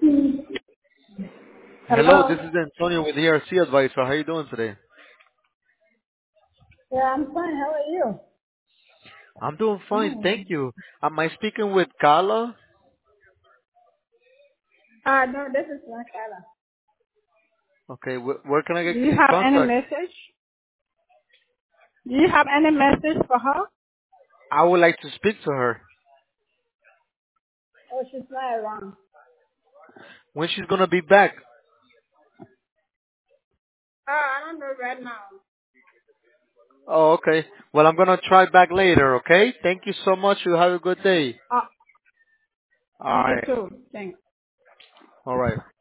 Hello, Hello. this is Antonio with ERC Advisor. How are you doing today? Yeah, I'm fine. How are you? I'm doing fine, Oh. thank you. Am I speaking with Carla? No, this is not Carla. Okay, where can I get Do you in have any contact? message? Do you have any message for her? I would like to speak to her. Oh, she's not around. When she's gonna be back? Oh, I don't know right now. Oh, okay. Well, I'm gonna try back later, okay? Thank you so much. You have a good day. Oh, you Alright. too. Thanks. Alright.